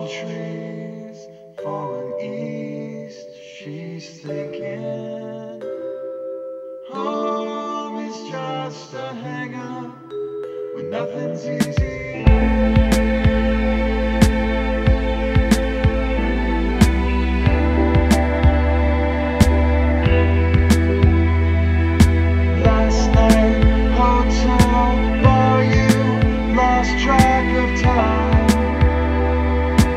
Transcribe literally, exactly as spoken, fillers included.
trees falling east. She's thinking home is just a hang up when nothing's easy.